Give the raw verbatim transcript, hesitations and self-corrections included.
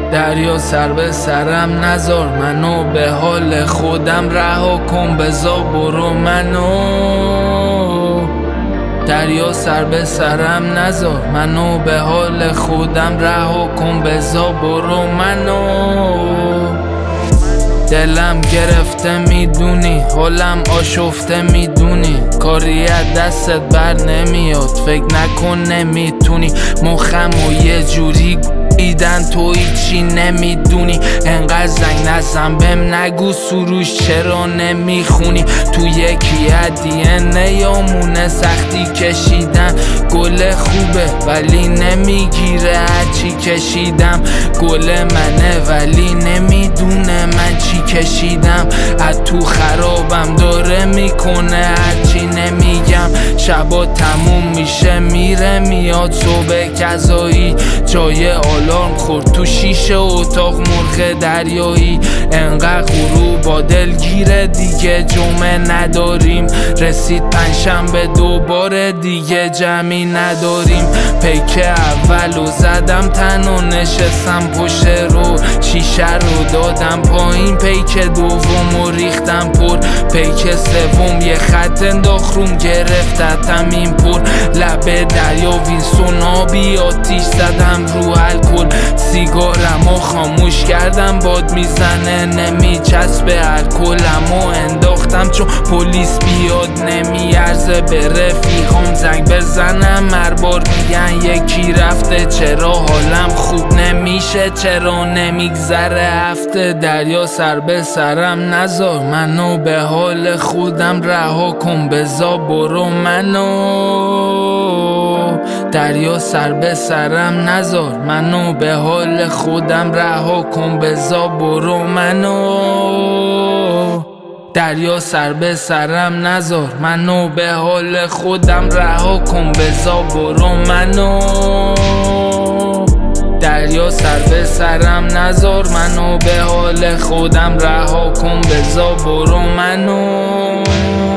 دریا سر به سرم نذار منو، به حال خودم رها کن بزا برو منو. دریا سر به سرم نذار منو، به حال خودم رها کن بزا برو منو. دلم گرفته میدونی، حالم آشفته میدونی، کاری از دستت بر نمیاد، فکر نکن نمیتونی. مخم و یه جوری ایدن تو هیچی نمیدونی، انقدر زنگ نزن بهم نگو سروش چرا نمیخونی. تو یکی دی ان یامونه سختی کشیدن، گل خوبه ولی نمیگیره هرچی کشیدم. گل منه ولی نمیدونه من چی کشیدم، از تو خرابم داره میکنه هرچی نمیگم. شبا تموم میشه میره میاد صبح کذایی، جای آلارم خورد تو شیشه اتاق مرغ دریایی. انقدر غروب با دلگیره دیگه جمعه نداریم، رسید پنجشنبه دوباره دیگه جمعی نداریم. پیک اولو زدم تنها نشستم پشت رو، شیشه رو دادم پایین، پیک دومو ریختم پر، پیک سوم یه خط انداخت روم گرفتتم این پر. لب دریا وینسون آبی آتیش زدم رو الکل، سیگارمو خاموش کردم باد میزنه نمیچسبه، الکلمو انداختم چون پلیس بیاد نمیارزه به رفیقام زنگ بزنم هر بار میگن یکی رفته. چرا حالم خوب نمیشه، چرا نمیگذره هفته. دریا سر به سرم نذار منو، به حال خودم رها کن بزا برو منو. دریا سر به سرم نذار منو، به حال خودم رها کن بزا برو منو. دریا سر به سرم نذار منو، به حال خودم رها کن بزا برو منو. دریا سر به سرم نذار منو، به حال خودم رها کن بزا برو منو.